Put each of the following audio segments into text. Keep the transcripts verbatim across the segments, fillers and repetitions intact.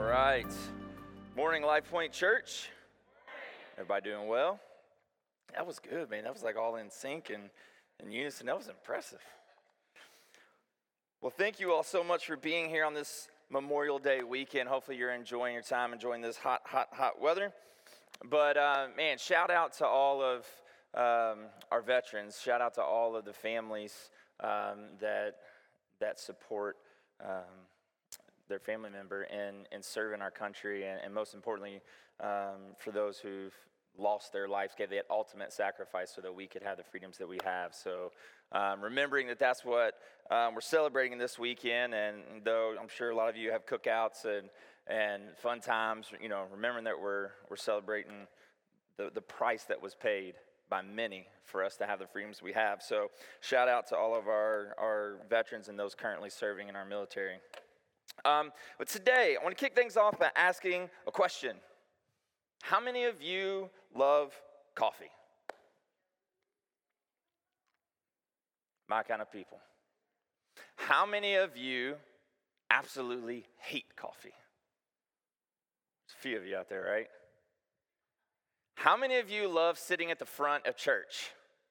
right. Morning, Life Point Church. Everybody doing well? That was good, man. That was like all in sync and in unison. That was impressive. Well, thank you all so much for being here on this Memorial Day weekend. Hopefully you're enjoying your time, enjoying this hot, hot, hot weather. But, uh, man, shout out to all of um, our veterans. Shout out to all of the families um, that that support um, their family member in, in serving our country, and, and most importantly, um, for those who've lost their lives, gave that ultimate sacrifice so that we could have the freedoms that we have. So um, remembering that that's what um, we're celebrating this weekend, and though I'm sure a lot of you have cookouts and and fun times, you know, remembering that we're we're celebrating the, the price that was paid by many for us to have the freedoms we have. So shout out to all of our, our veterans and those currently serving in our military. Um, but today, I want to kick things off by asking a question. How many of you love coffee? My kind of people. How many of you absolutely hate coffee? There's a few of you out there, right? How many of you love sitting at the front of church?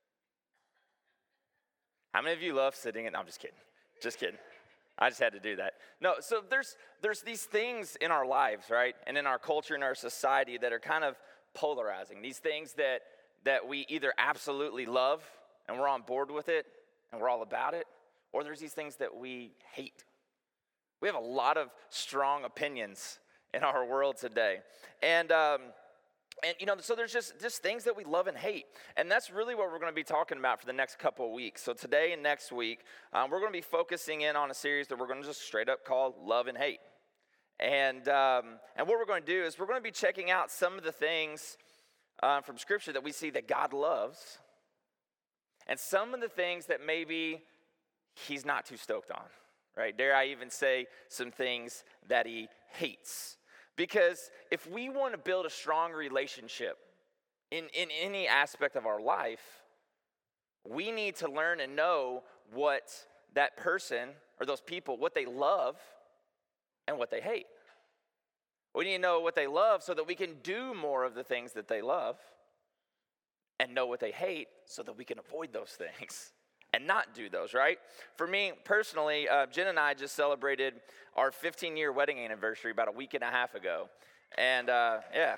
How many of you love sitting at, no, I'm just kidding, just kidding. I just had to do that. No, so there's there's these things in our lives, right? And in our culture, in our society that are kind of polarizing. These things that that we either absolutely love and we're on board with it and we're all about it, or there's these things that we hate. We have a lot of strong opinions in our world today. And um And, you know, so there's just, just things that we love and hate. And that's really what we're going to be talking about for the next couple of weeks. So today and next week, um, we're going to be focusing in on a series that we're going to just straight up call Love and Hate. And um, and what we're going to do is we're going to be checking out some of the things uh, from Scripture that we see that God loves, and some of the things that maybe he's not too stoked on, right? Dare I even say some things that he hates. Because if we want to build a strong relationship in, in any aspect of our life, we need to learn and know what that person or those people, what they love and what they hate. We need to know what they love so that we can do more of the things that they love, and know what they hate so that we can avoid those things and not do those, right? For me personally, uh, Jen and I just celebrated our fifteen-year wedding anniversary about a week and a half ago. And, uh, yeah.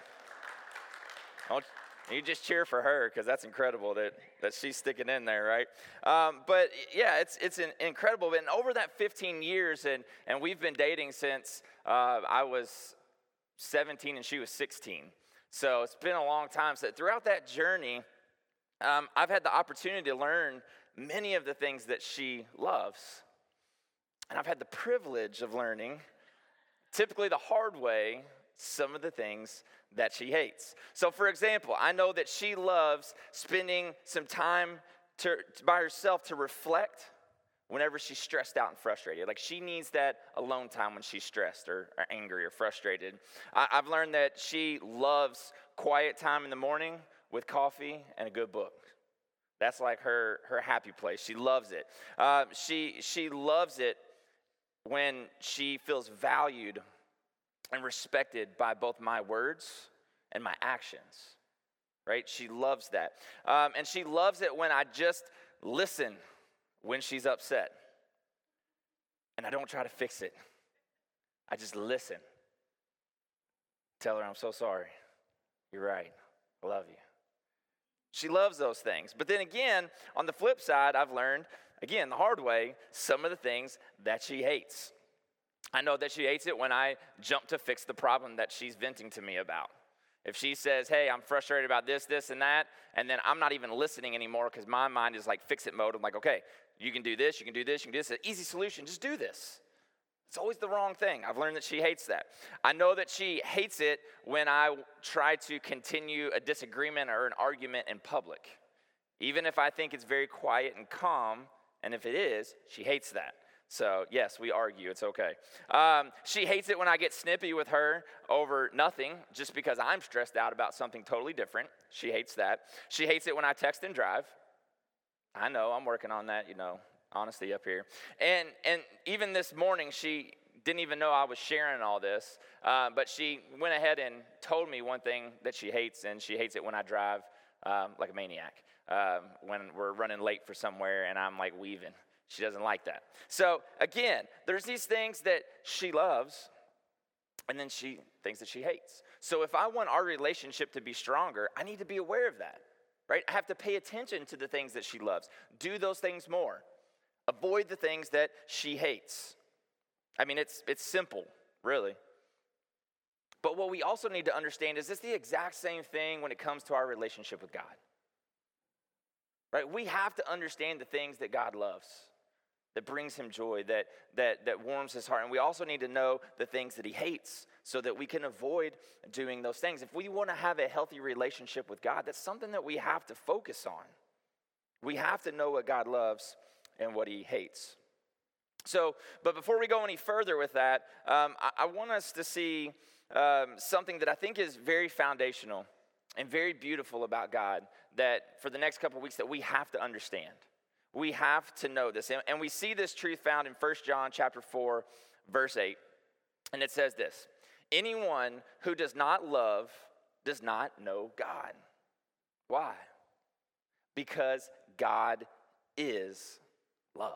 You just cheer for her because that's incredible that, that she's sticking in there, right? Um, but, yeah, it's it's an incredible. And over that fifteen years, and, and we've been dating since uh, I was seventeen and she was sixteen. So it's been a long time. So throughout that journey, um, I've had the opportunity to learn many of the things that she loves. And I've had the privilege of learning, typically the hard way, some of the things that she hates. So for example, I know that she loves spending some time to, by herself to reflect whenever she's stressed out and frustrated. Like she needs that alone time when she's stressed or, or angry or frustrated. I, I've learned that she loves quiet time in the morning with coffee and a good book. That's like her, her happy place. She loves it. Uh, she she loves it when she feels valued and respected by both my words and my actions, right? She loves that. Um, and she loves it when I just listen when she's upset. And I don't try to fix it. I just listen. Tell her I'm so sorry. You're right. I love you. She loves those things. But then again, on the flip side, I've learned, again, the hard way, some of the things that she hates. I know that she hates it when I jump to fix the problem that she's venting to me about. If she says, hey, I'm frustrated about this, this, and that, and then I'm not even listening anymore because my mind is like fix-it mode. I'm like, okay, you can do this, you can do this, you can do this. It's an easy solution, just do this. It's always the wrong thing. I've learned that she hates that. I know that she hates it when I try to continue a disagreement or an argument in public. Even if I think it's very quiet and calm, and if it is, she hates that. So, yes, we argue. It's okay. Um, she hates it when I get snippy with her over nothing just because I'm stressed out about something totally different. She hates that. She hates it when I text and drive. I know, I'm working on that, you know. Honesty up here. And and even this morning, she didn't even know I was sharing all this, uh, but she went ahead and told me one thing that she hates, and she hates it when I drive um, like a maniac, um, when we're running late for somewhere and I'm like weaving. She doesn't like that. So again, there's these things that she loves, and then she things that she hates. So if I want our relationship to be stronger, I need to be aware of that, right? I have to pay attention to the things that she loves. Do those things more. Avoid the things that she hates. I mean, it's it's simple, really. But what we also need to understand is it's the exact same thing when it comes to our relationship with God. Right? We have to understand the things that God loves, that brings him joy, that, that, that warms his heart. And we also need to know the things that he hates so that we can avoid doing those things. If we want to have a healthy relationship with God, that's something that we have to focus on. We have to know what God loves and what he hates. So, but before we go any further with that, um, I, I want us to see um, something that I think is very foundational and very beautiful about God that for the next couple of weeks that we have to understand. We have to know this. And, and we see this truth found in First John chapter four, verse eight. And it says this: anyone who does not love does not know God. Why? Because God is love.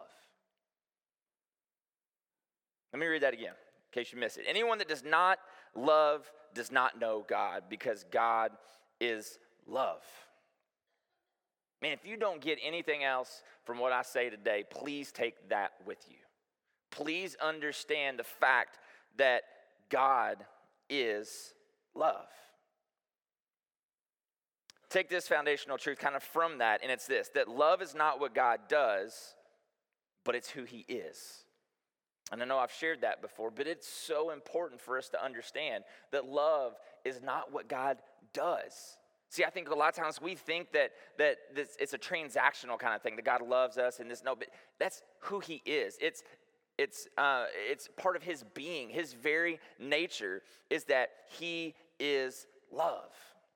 Let me read that again, in case you missed it. Anyone that does not love does not know God, because God is love. Man, if you don't get anything else from what I say today, please take that with you. Please understand the fact that God is love. Take this foundational truth kind of from that, and it's this: that love is not what God does, but it's who he is. And I know I've shared that before, but it's so important for us to understand that love is not what God does. See, I think a lot of times we think that that this, it's a transactional kind of thing, that God loves us and this. No, but that's who he is. It's it's uh, it's part of his being. His very nature is that he is love.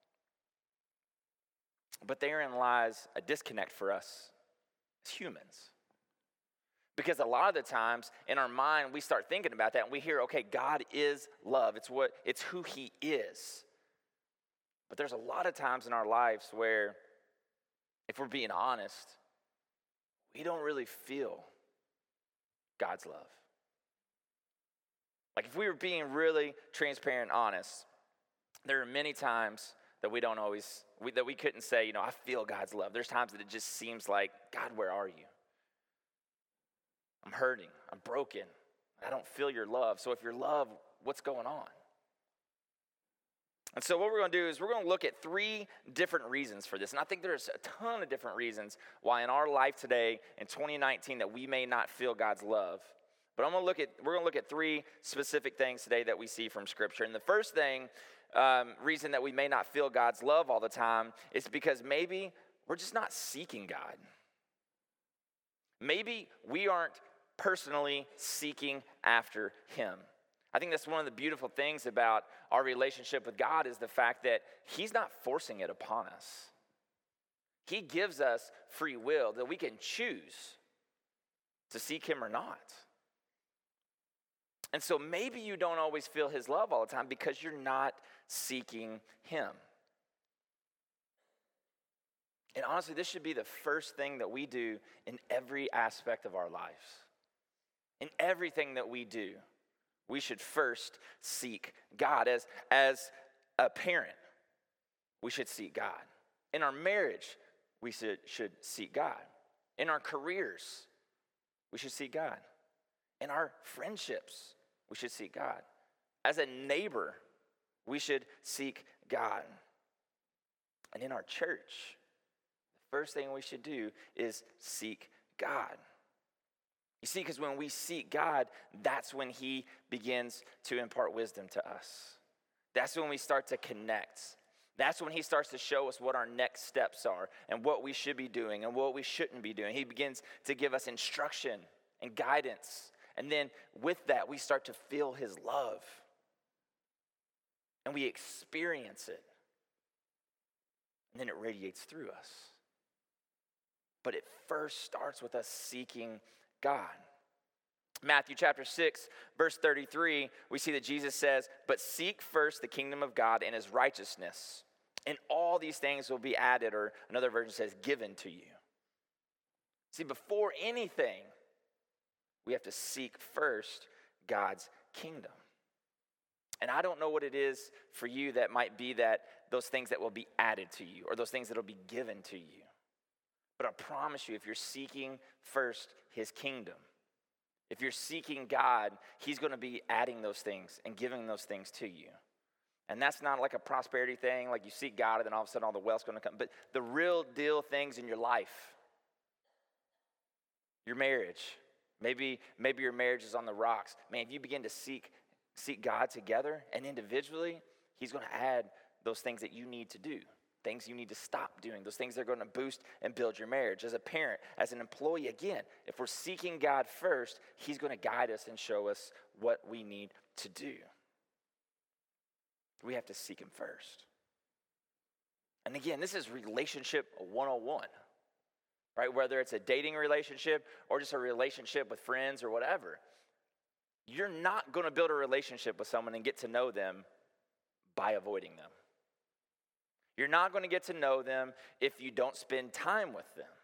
But therein lies a disconnect for us as humans. Because a lot of the times in our mind we start thinking about that and we hear, okay, God is love. It's what it's who he is. But there's a lot of times in our lives where, if we're being honest, we don't really feel God's love. Like if we were being really transparent and honest, there are many times that we don't always, we, that we couldn't say, you know, I feel God's love. There's times that it just seems like, God, where are you? I'm hurting, I'm broken, I don't feel your love. So if your love, what's going on? And so what we're going to do is we're going to look at three different reasons for this. And I think there's a ton of different reasons why in our life today in twenty nineteen that we may not feel God's love. But I'm going to look at we're going to look at three specific things today that we see from Scripture. And the first thing, um, reason that we may not feel God's love all the time is because maybe we're just not seeking God. Maybe we aren't personally seeking after him. I think that's one of the beautiful things about our relationship with God is the fact that he's not forcing it upon us. He gives us free will that we can choose to seek him or not. And so maybe you don't always feel his love all the time because you're not seeking him. And honestly, this should be the first thing that we do in every aspect of our lives. In everything that we do, we should first seek God. As, as a parent, we should seek God. In our marriage, we should, should seek God. In our careers, we should seek God. In our friendships, we should seek God. As a neighbor, we should seek God. And in our church, the first thing we should do is seek God. You see, because when we seek God, that's when he begins to impart wisdom to us. That's when we start to connect. That's when he starts to show us what our next steps are and what we should be doing and what we shouldn't be doing. He begins to give us instruction and guidance. And then with that, we start to feel his love. And we experience it. And then it radiates through us. But it first starts with us seeking God. Matthew chapter six, verse thirty-three, we see that Jesus says, "But seek first the kingdom of God and his righteousness, and all these things will be added," or another version says, "given to you." See, before anything, we have to seek first God's kingdom. And I don't know what it is for you that might be that those things that will be added to you or those things that will be given to you. But I promise you, if you're seeking first his kingdom, if you're seeking God, he's going to be adding those things and giving those things to you. And that's not like a prosperity thing, like you seek God and then all of a sudden all the wealth's going to come. But the real deal things in your life, your marriage, maybe, maybe your marriage is on the rocks. Man, if you begin to seek, seek God together and individually, he's going to add those things that you need to do. Things you need to stop doing, those things that are going to boost and build your marriage. As a parent, as an employee, again, if we're seeking God first, he's going to guide us and show us what we need to do. We have to seek him first. And again, this is relationship one oh one, right? Whether it's a dating relationship or just a relationship with friends or whatever. You're not going to build a relationship with someone and get to know them by avoiding them. You're not going to get to know them if you don't spend time with them.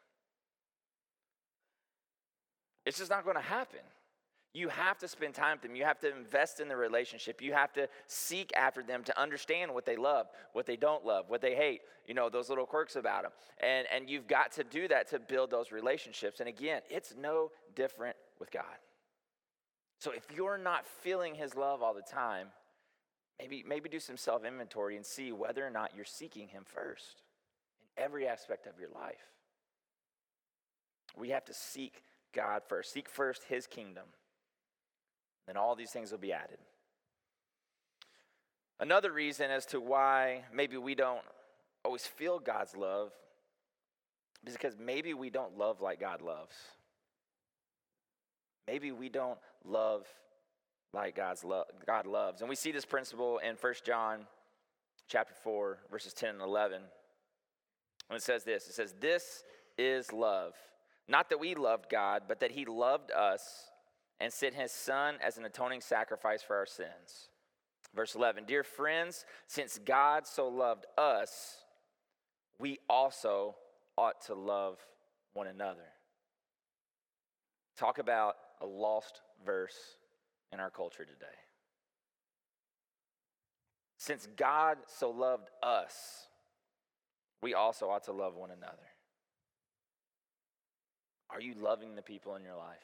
It's just not going to happen. You have to spend time with them. You have to invest in the relationship. You have to seek after them to understand what they love, what they don't love, what they hate, you know, those little quirks about them. And, and you've got to do that to build those relationships. And again, it's no different with God. So if you're not feeling his love all the time, Maybe, maybe do some self-inventory and see whether or not you're seeking him first in every aspect of your life. We have to seek God first. Seek first his kingdom. Then all these things will be added. Another reason as to why maybe we don't always feel God's love is because maybe we don't love like God loves. Maybe we don't love like God's lo- God loves. And we see this principle in First John chapter four, verses ten and eleven. And it says this, it says, "This is love, not that we loved God, but that he loved us and sent his son as an atoning sacrifice for our sins." Verse eleven, "Dear friends, since God so loved us, we also ought to love one another." Talk about a lost verse in our culture today. Since God so loved us, we also ought to love one another. Are you loving the people in your life?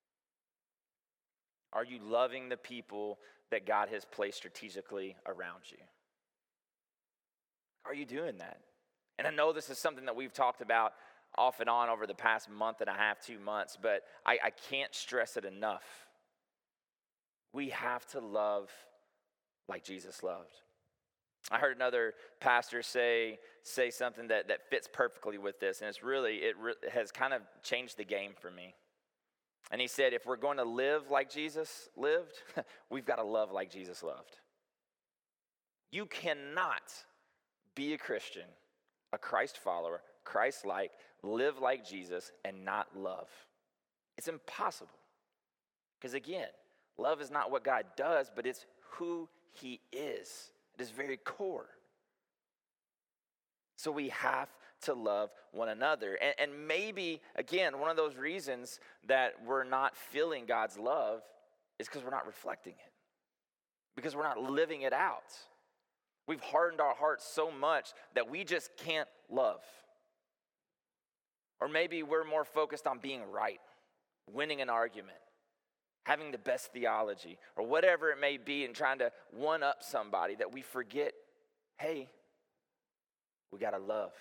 Are you loving the people that God has placed strategically around you? Are you doing that? And I know this is something that we've talked about off and on over the past month and a half, two months, but I, I can't stress it enough. We have to love like Jesus loved. I heard another pastor say say something that, that fits perfectly with this, and it's really, it re- has kind of changed the game for me. And he said, if we're going to live like Jesus lived, we've got to love like Jesus loved. You cannot be a Christian, a Christ follower, Christ-like, live like Jesus, and not love. It's impossible. Because again, love is not what God does, but it's who he is. It is very core. So we have to love one another. And, and maybe, again, one of those reasons that we're not feeling God's love is because we're not reflecting it. Because we're not living it out. We've hardened our hearts so much that we just can't love. Or maybe we're more focused on being right, winning an argument, having the best theology, or whatever it may be, and trying to one-up somebody, that we forget, hey, we got to love.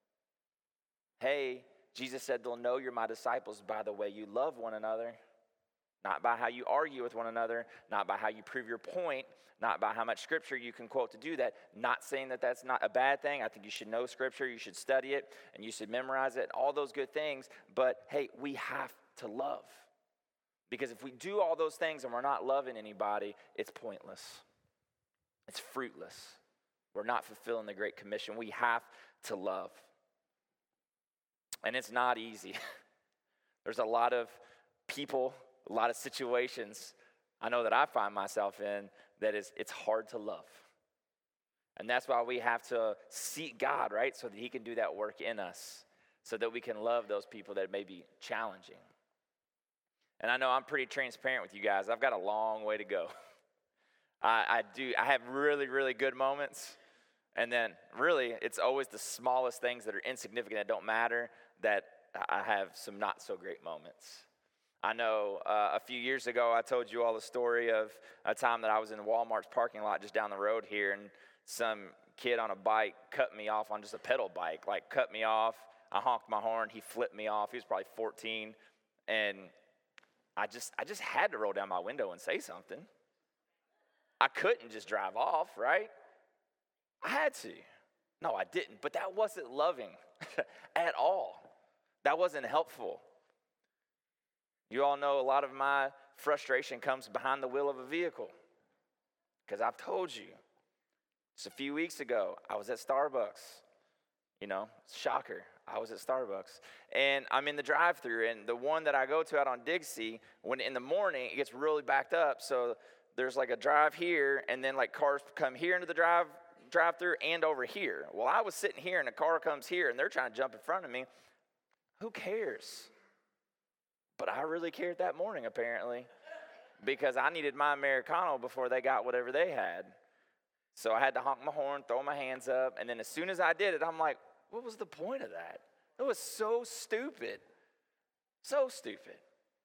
Hey, Jesus said they'll know you're my disciples by the way you love one another, not by how you argue with one another, not by how you prove your point, not by how much scripture you can quote to do that. Not saying that that's not a bad thing. I think you should know scripture, you should study it, and you should memorize it, all those good things. But hey, we have to love. Because if we do all those things and we're not loving anybody, it's pointless. It's fruitless. We're not fulfilling the Great Commission. We have to love. And it's not easy. There's a lot of people a lot of situations I know that I find myself in that is it's hard to love. And that's why we have to seek God, right? So that he can do that work in us, so that we can love those people that may be challenging. And I know I'm pretty transparent with you guys. I've got a long way to go. I, I do. I have really, really good moments. And then really, it's always the smallest things that are insignificant, that don't matter, that I have some not so great moments. I know uh, a few years ago, I told you all the story of a time that I was in Walmart's parking lot just down the road here, and some kid on a bike cut me off on just a pedal bike, like cut me off. I honked my horn. He flipped me off. He was probably fourteen, and I just I just had to roll down my window and say something. I couldn't just drive off, right? I had to. No, I didn't. But that wasn't loving at all. That wasn't helpful. You all know a lot of my frustration comes behind the wheel of a vehicle, because I've told you. Just a few weeks ago, I was at Starbucks. You know, shocker. I was at Starbucks. And I'm in the drive-thru, and the one that I go to out on Dixie, when in the morning, it gets really backed up. So there's like a drive here, and then like cars come here into the drive drive-thru and over here. Well, I was sitting here, and a car comes here, and they're trying to jump in front of me. Who cares? But I really cared that morning, apparently, because I needed my Americano before they got whatever they had. So I had to honk my horn, throw my hands up, and then as soon as I did it, I'm like, what was the point of that? It was so stupid. So stupid.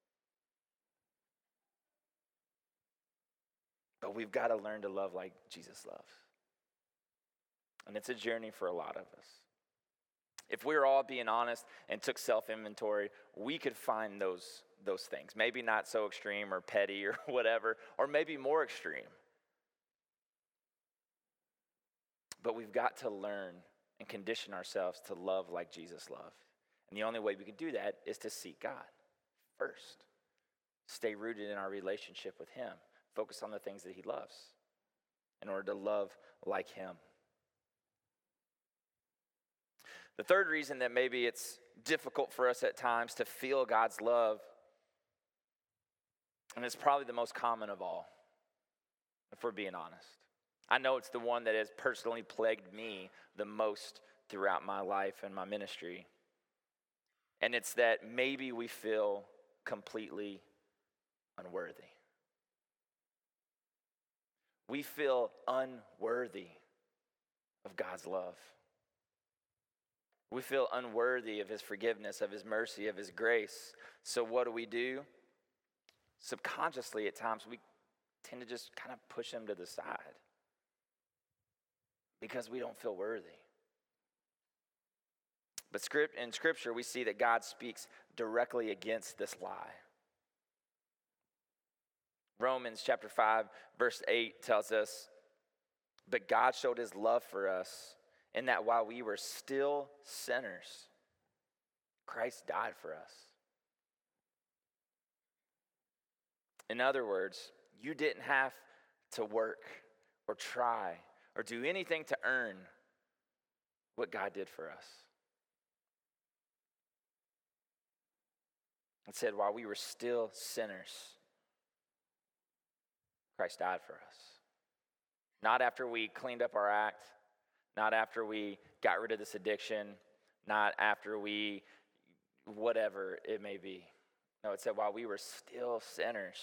But we've got to learn to love like Jesus loves. And it's a journey for a lot of us. If we were all being honest and took self-inventory, we could find those, those things. Maybe not so extreme or petty or whatever, or maybe more extreme. But we've got to learn and condition ourselves to love like Jesus loved. And the only way we can do that is to seek God first. Stay rooted in our relationship with him. Focus on the things that he loves in order to love like him. The third reason that maybe it's difficult for us at times to feel God's love, and it's probably the most common of all, if we're being honest. I know it's the one that has personally plagued me the most throughout my life and my ministry. And it's that maybe we feel completely unworthy. We feel unworthy of God's love. We feel unworthy of his forgiveness, of his mercy, of his grace. So what do we do? Subconsciously, at times, we tend to just kind of push him to the side because we don't feel worthy. But script in Scripture, we see that God speaks directly against this lie. Romans chapter five, verse eight tells us, but God showed his love for us in that while we were still sinners, Christ died for us. In other words, you didn't have to work or try or do anything to earn what God did for us. It said, while we were still sinners, Christ died for us. Not after we cleaned up our act, not after we got rid of this addiction, not after we, whatever it may be. No, it said while we were still sinners.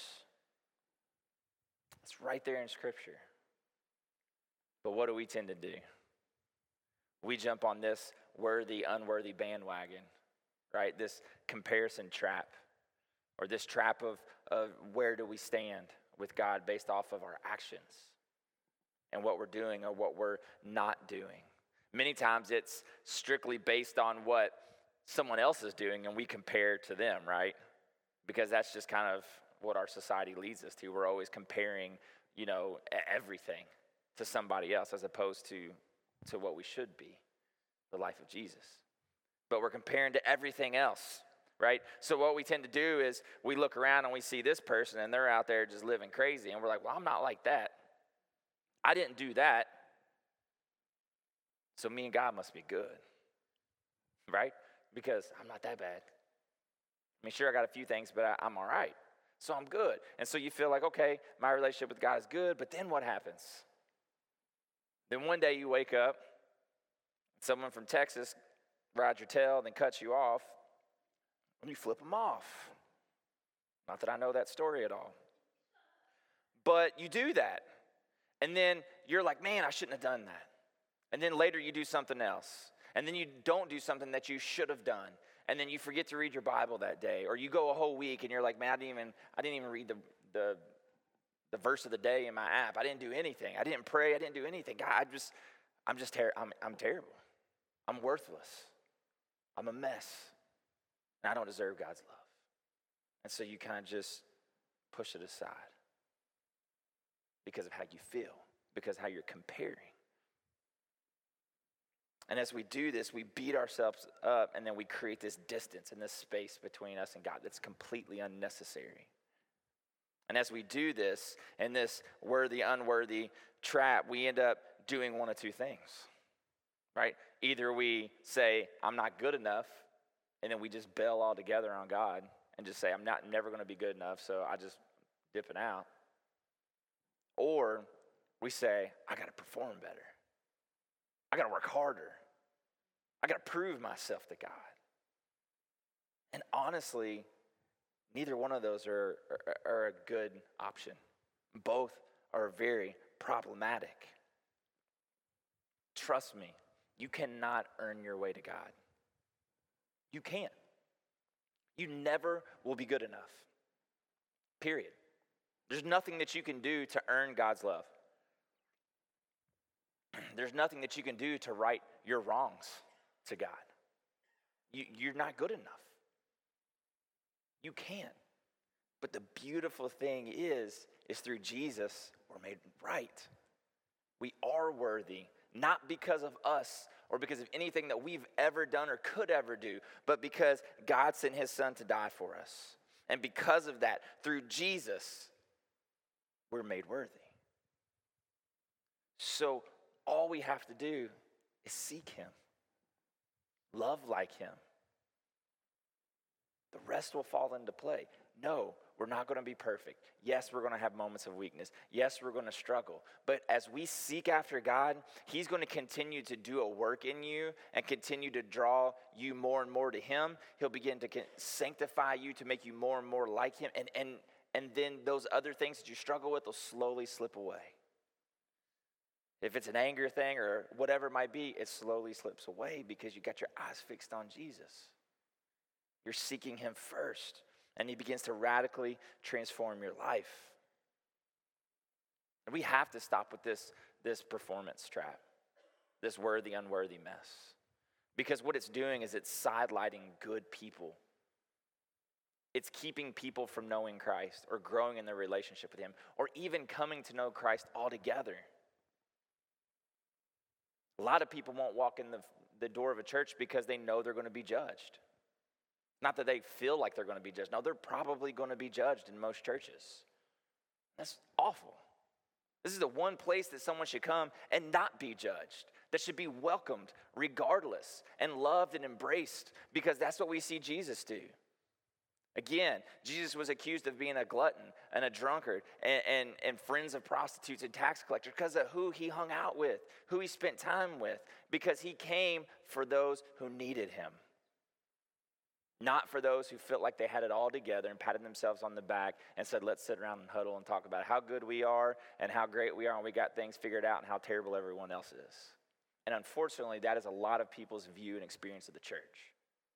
It's right there in Scripture. But what do we tend to do? We jump on this worthy, unworthy bandwagon, right? This comparison trap, or this trap of, of where do we stand with God based off of our actions and what we're doing or what we're not doing. Many times it's strictly based on what someone else is doing and we compare to them, right? Because that's just kind of what our society leads us to. We're always comparing, you know, everything to somebody else as opposed to, to what we should be, the life of Jesus. But we're comparing to everything else, right? So what we tend to do is we look around and we see this person and they're out there just living crazy. And we're like, well, I'm not like that. I didn't do that. So me and God must be good, right? Because I'm not that bad. I mean, sure, I got a few things, but I, I'm all right. so I'm good. And so you feel like, okay, my relationship with God is good, but then what happens? Then one day you wake up, someone from Texas rides your tail, then cuts you off, and you flip them off. Not that I know that story at all. But you do that. And then you're like, man, I shouldn't have done that. And then later you do something else. And then you don't do something that you should have done. And then you forget to read your Bible that day. Or you go a whole week and you're like, man, I didn't even, I didn't even read the, the, the verse of the day in my app. I didn't do anything. I didn't pray. I didn't do anything. God, I just, I'm just, ter- I'm, I'm terrible. I'm worthless. I'm a mess. And I don't deserve God's love. And so you kind of just push it aside because of how you feel, because of how you're comparing. And as we do this, we beat ourselves up, and then we create this distance and this space between us and God that's completely unnecessary. And as we do this, in this worthy, unworthy trap, we end up doing one of two things, right? Either we say, I'm not good enough, and then we just bail altogether on God and just say, I'm not never going to be good enough, so I just dip it out. Or we say, I got to perform better. I got to work harder. I got to prove myself to God. And honestly, neither one of those are, are, are a good option. Both are very problematic. Trust me, you cannot earn your way to God. You can't. You never will be good enough. Period. There's nothing that you can do to earn God's love. There's nothing that you can do to right your wrongs to God. You, you're not good enough. You can't. But the beautiful thing is, is through Jesus, we're made right. We are worthy, not because of us or because of anything that we've ever done or could ever do, but because God sent his son to die for us. And because of that, through Jesus, we're made worthy. So all we have to do is seek him. Love like him. The rest will fall into play. No, we're not going to be perfect. Yes, we're going to have moments of weakness. Yes, we're going to struggle. But as we seek after God, he's going to continue to do a work in you and continue to draw you more and more to him. He'll begin to sanctify you to make you more and more like him. And, and, and then those other things that you struggle with will slowly slip away. If it's an anger thing or whatever it might be, it slowly slips away because you got your eyes fixed on Jesus. You're seeking him first, and he begins to radically transform your life. And we have to stop with this, this performance trap, this worthy, unworthy mess. Because what it's doing is it's sidelighting good people. It's keeping people from knowing Christ or growing in their relationship with him or even coming to know Christ altogether. A lot of people won't walk in the, the door of a church because they know they're going to be judged. Not that they feel like they're going to be judged. No, they're probably going to be judged in most churches. That's awful. This is the one place that someone should come and not be judged, that should be welcomed regardless and loved and embraced because that's what we see Jesus do. Again, Jesus was accused of being a glutton and a drunkard and, and, and friends of prostitutes and tax collectors because of who he hung out with, who he spent time with, because he came for those who needed him. Not for those who felt like they had it all together and patted themselves on the back and said, let's sit around and huddle and talk about how good we are and how great we are and we got things figured out and how terrible everyone else is. And unfortunately, that is a lot of people's view and experience of the church.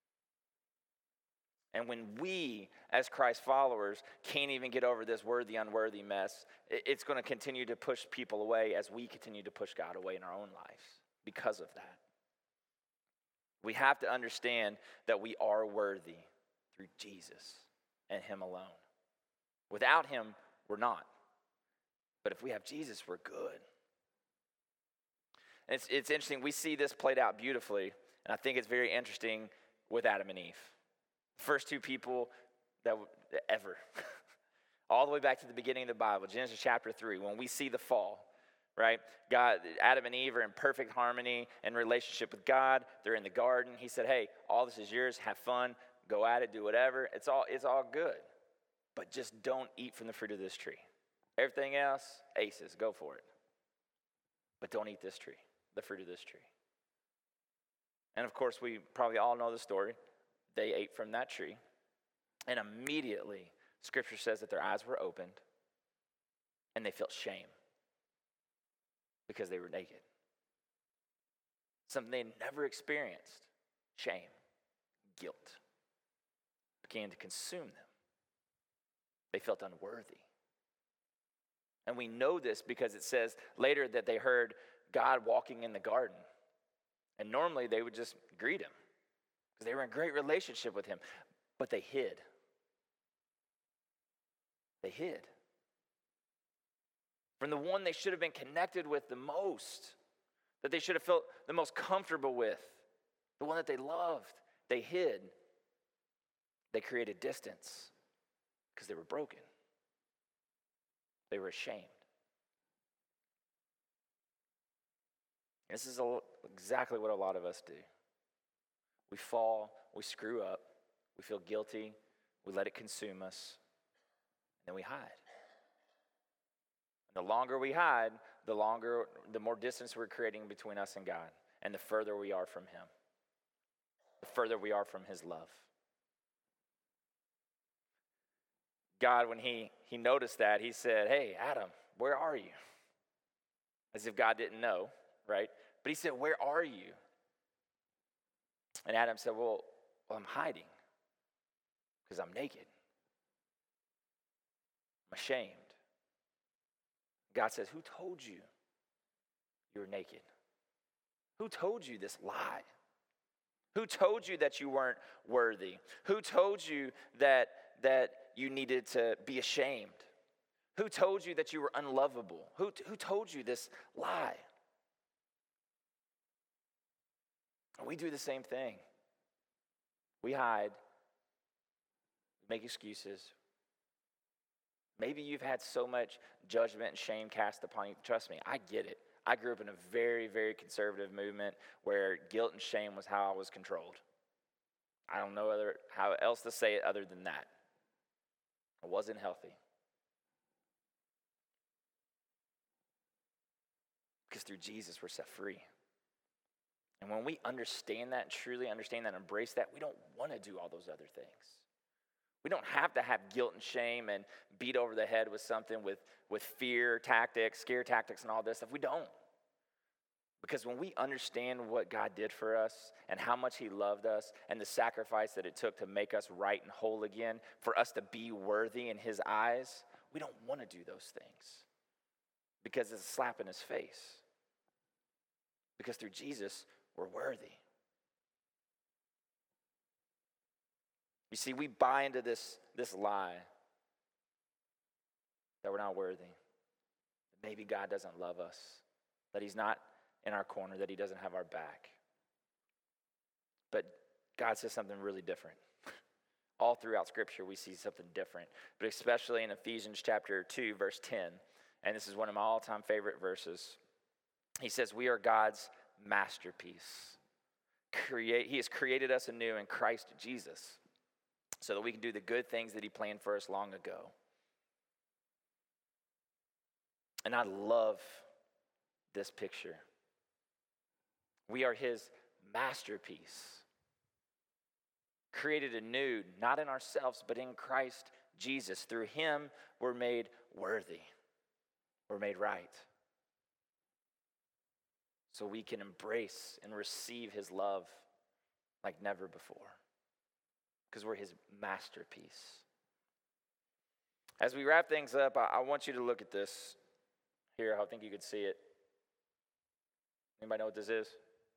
And when we, as Christ followers, can't even get over this worthy, unworthy mess, it's going to continue to push people away as we continue to push God away in our own lives because of that. We have to understand that we are worthy through Jesus and him alone. Without him, we're not. But if we have Jesus, we're good. And it's, it's interesting. We see this played out beautifully, and I think it's very interesting with Adam and Eve. First two people that ever. All the way back to the beginning of the Bible, Genesis chapter three, when we see the fall, right? God, Adam and Eve are in perfect harmony and relationship with God. They're in the garden. He said, hey, all this is yours. Have fun. Go at it. Do whatever. It's all, it's all good. but just don't eat from the fruit of this tree. Everything else, aces, go for it. But don't eat this tree, the fruit of this tree. And of course, we probably all know the story. They ate from that tree, and immediately, Scripture says that their eyes were opened, and they felt shame because they were naked. Something they never experienced, shame, guilt, began to consume them. They felt unworthy. And we know this because it says later that they heard God walking in the garden. And normally they would just greet him because they were in great relationship with him. But they hid. They hid from the one they should have been connected with the most, that they should have felt the most comfortable with, the one that they loved. They hid. They created distance because they were broken. They were ashamed. This is a, exactly what a lot of us do. We fall, we screw up, we feel guilty, we let it consume us, and then we hide. And the longer we hide, the longer, the more distance we're creating between us and God, and the further we are from him, the further we are from his love. God, when he, he noticed that, he said, hey, Adam, where are you? As if God didn't know, right? But he said, where are you? And Adam said, well, well I'm hiding because I'm naked. I'm ashamed. God says, who told you you were naked? Who told you this lie? Who told you that you weren't worthy? Who told you that that you needed to be ashamed? Who told you that you were unlovable? Who, who told you this lie? We do the same thing. We hide, make excuses. Maybe you've had so much judgment and shame cast upon you. Trust me, I get it. I grew up in a very, very conservative movement where guilt and shame was how I was controlled. I don't know other, how else to say it other than that. It wasn't healthy. Because through Jesus, we're set free. And when we understand that, truly understand that, embrace that, we don't want to do all those other things. We don't have to have guilt and shame and beat over the head with something with, with fear tactics, scare tactics, and all this stuff. We don't. Because when we understand what God did for us and how much he loved us and the sacrifice that it took to make us right and whole again, for us to be worthy in his eyes, we don't want to do those things because it's a slap in his face. Because through Jesus, we're worthy. You see, we buy into this, this lie that we're not worthy, that maybe God doesn't love us, that he's not in our corner, that he doesn't have our back. But God says something really different. All throughout Scripture, we see something different, but especially in Ephesians chapter two, verse ten, and this is one of my all-time favorite verses. He says, we are God's masterpiece. Create, he has created us anew in Christ Jesus so that we can do the good things that he planned for us long ago. And I love this picture. We are his masterpiece, created anew, not in ourselves, but in Christ Jesus. Through him, we're made worthy. We're made right. So we can embrace and receive his love like never before. Because we're his masterpiece. As we wrap things up, I, I want you to look at this here. I think you could see it. Anybody know what this is?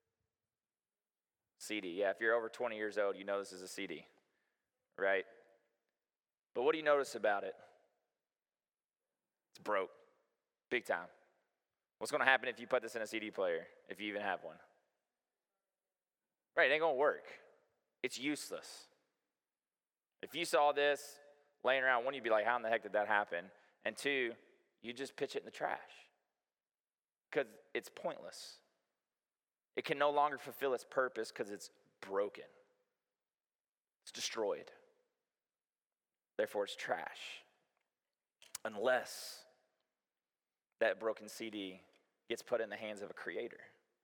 C D. Yeah, if you're over twenty years old, you know this is a C D, right? But what do you notice about it? It's broke, big time. What's going to happen if you put this in a C D player, if you even have one? Right, it ain't going to work. It's useless. If you saw this laying around, one, you'd be like, how in the heck did that happen? And two, you just pitch it in the trash because it's pointless. It can no longer fulfill its purpose because it's broken. It's destroyed. Therefore, it's trash. Unless that broken C D gets put in the hands of a creator.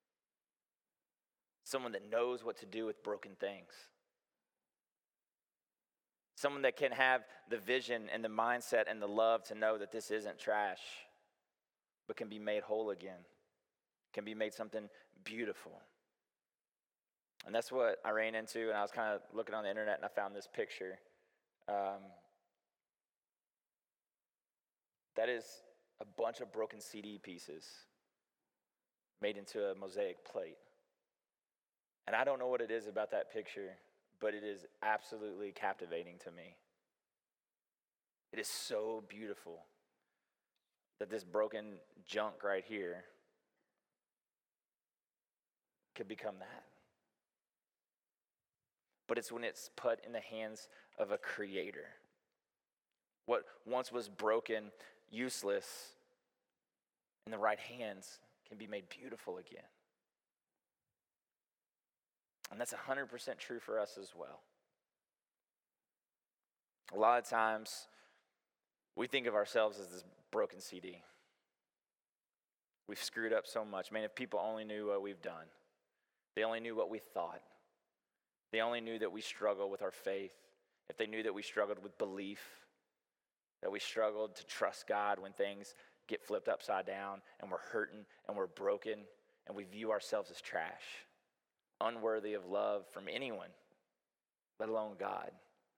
Someone that knows what to do with broken things. Someone that can have the vision and the mindset and the love to know that this isn't trash, but can be made whole again, can be made something beautiful. And that's what I ran into, and I was kind of looking on the internet, and I found this picture. Um, that is a bunch of broken C D pieces made into a mosaic plate. And I don't know what it is about that picture, but it is absolutely captivating to me. It is so beautiful that this broken junk right here could become that. But it's when it's put in the hands of a creator. What once was broken, useless, in the right hands can be made beautiful again. And that's one hundred percent true for us as well. A lot of times, we think of ourselves as this broken C D. We've screwed up so much. Man, if people only knew what we've done, they only knew what we thought, they only knew that we struggle with our faith, if they knew that we struggled with belief, that we struggled to trust God when things get flipped upside down and we're hurting and we're broken and we view ourselves as trash, unworthy of love from anyone, let alone God.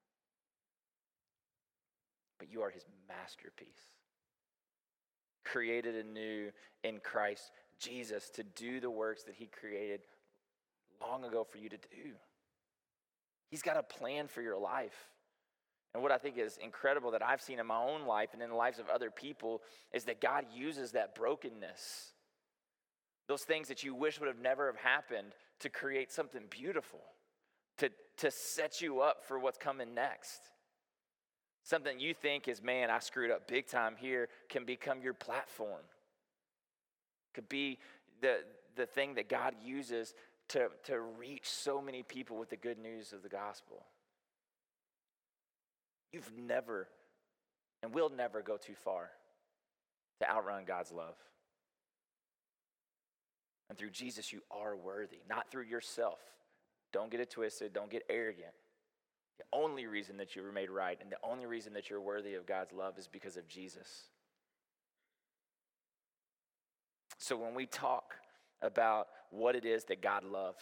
But you are his masterpiece, created anew in Christ Jesus to do the works that he created long ago for you to do. He's got a plan for your life. And what I think is incredible that I've seen in my own life and in the lives of other people is that God uses that brokenness, those things that you wish would have never have happened, to create something beautiful, to, to set you up for what's coming next. Something you think is, man, I screwed up big time here, can become your platform. Could be the, the thing that God uses to, to reach so many people with the good news of the gospel. You've never and will never go too far to outrun God's love. And through Jesus, you are worthy, not through yourself. Don't get it twisted. Don't get arrogant. The only reason that you were made right and the only reason that you're worthy of God's love is because of Jesus. So when we talk about what it is that God loves,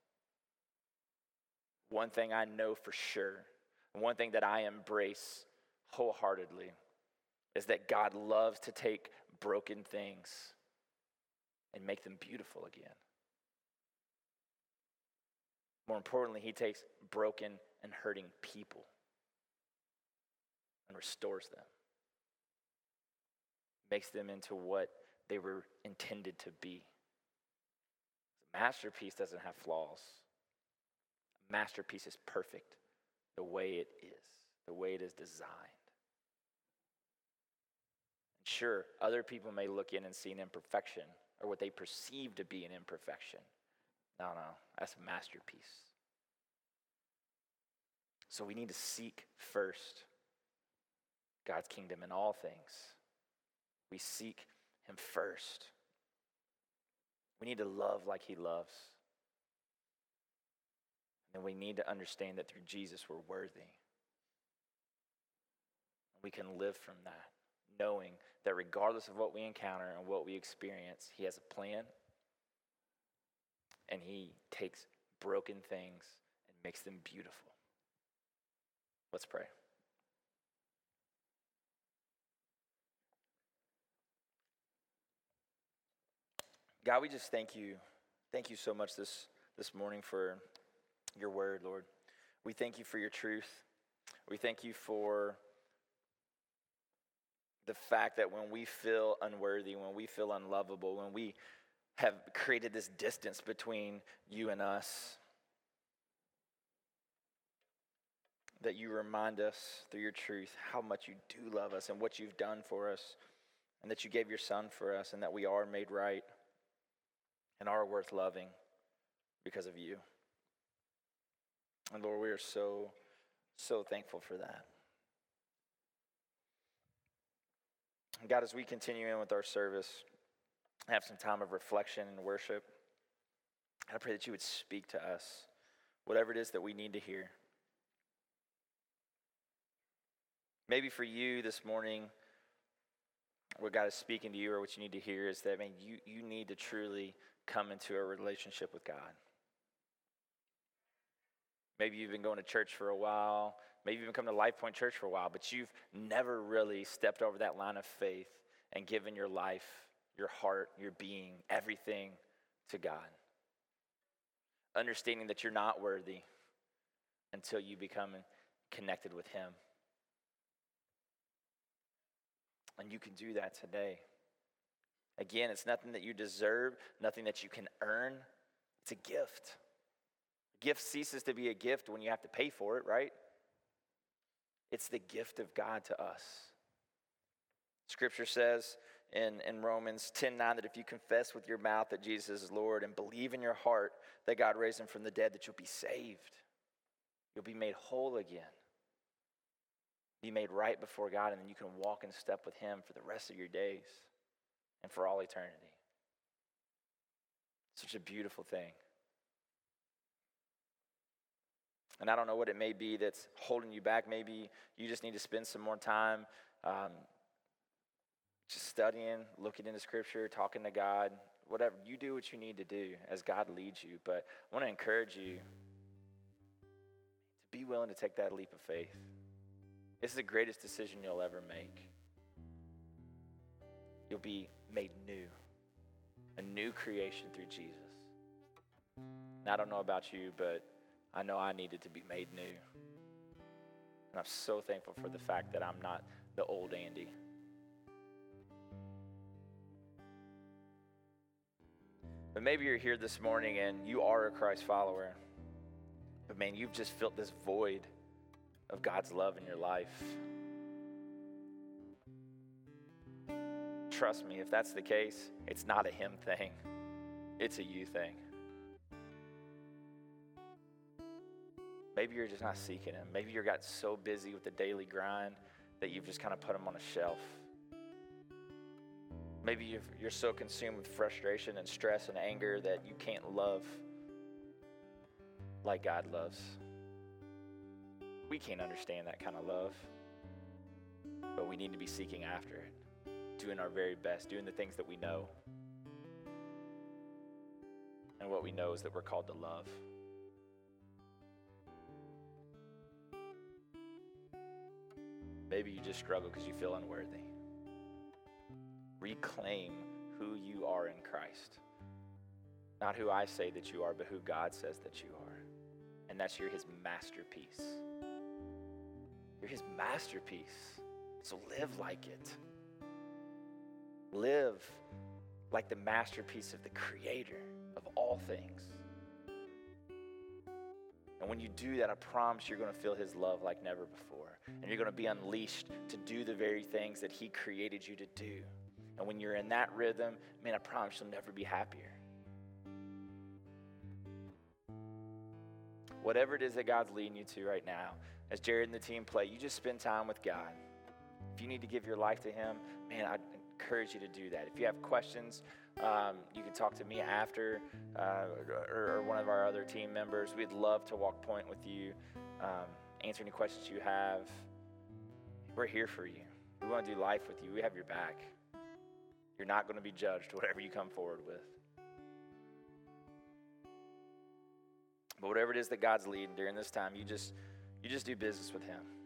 one thing I know for sure, and one thing that I embrace wholeheartedly, is that God loves to take broken things and make them beautiful again. More importantly, he takes broken and hurting people and restores them, makes them into what they were intended to be. A masterpiece doesn't have flaws. A masterpiece is perfect the way it is, the way it is designed. And sure, other people may look in and see an imperfection or what they perceive to be an imperfection. No, no, that's a masterpiece. So we need to seek first God's kingdom in all things. We seek him first. We need to love like he loves. And we need to understand that through Jesus we're worthy. We can live from that, knowing that regardless of what we encounter and what we experience, he has a plan, and he takes broken things and makes them beautiful. Let's pray. God, we just thank you. Thank you so much this, this morning for your word, Lord. We thank you for your truth. We thank you for the fact that when we feel unworthy, when we feel unlovable, when we have created this distance between you and us, that you remind us through your truth how much you do love us and what you've done for us, and that you gave your son for us, and that we are made right and are worth loving because of you. And Lord, we are so, so thankful for that. God, as we continue in with our service, have some time of reflection and worship, I pray that you would speak to us, whatever it is that we need to hear. Maybe for you this morning, what God is speaking to you or what you need to hear is that, man, you, you need to truly come into a relationship with God. Maybe you've been going to church for a while. Maybe you've been coming to Life Point Church for a while, but you've never really stepped over that line of faith and given your life, your heart, your being, everything to God. Understanding that you're not worthy until you become connected with him. And you can do that today. Again, it's nothing that you deserve, nothing that you can earn. It's a gift. A gift ceases to be a gift when you have to pay for it, right? It's the gift of God to us. Scripture says in, in Romans ten nine that if you confess with your mouth that Jesus is Lord and believe in your heart that God raised him from the dead, that you'll be saved. You'll be made whole again. Be made right before God, and then you can walk in step with him for the rest of your days and for all eternity. Such a beautiful thing. And I don't know what it may be that's holding you back. Maybe you just need to spend some more time um, just studying, looking into Scripture, talking to God, whatever. You do what you need to do as God leads you. But I want to encourage you to be willing to take that leap of faith. This is the greatest decision you'll ever make. You'll be made new, a new creation through Jesus. And I don't know about you, but I know I needed to be made new. And I'm so thankful for the fact that I'm not the old Andy. But maybe you're here this morning and you are a Christ follower. But man, you've just felt this void of God's love in your life. Trust me, if that's the case, it's not a him thing. It's a you thing. Maybe you're just not seeking him. Maybe you got so busy with the daily grind that you've just kind of put him on a shelf. Maybe you've, you're so consumed with frustration and stress and anger that you can't love like God loves. We can't understand that kind of love, but we need to be seeking after it, doing our very best, doing the things that we know. And what we know is that we're called to love. Maybe you just struggle because you feel unworthy. Reclaim who you are in Christ. Not who I say that you are, but who God says that you are. And that's you're his masterpiece. You're his masterpiece. So live like it. Live like the masterpiece of the Creator of all things. And when you do that, I promise you're going to feel his love like never before. And you're going to be unleashed to do the very things that he created you to do. And when you're in that rhythm, man, I promise you'll never be happier. Whatever it is that God's leading you to right now, as Jared and the team play, you just spend time with God. If you need to give your life to him, man, I'd encourage you to do that. If you have questions, um, you can talk to me after uh, or, or one of our other team members. We'd love to walk point with you, um, answer any questions you have. We're here for you. We want to do life with you. We have your back. You're not going to be judged, whatever you come forward with. But whatever it is that God's leading during this time, you just you just do business with him.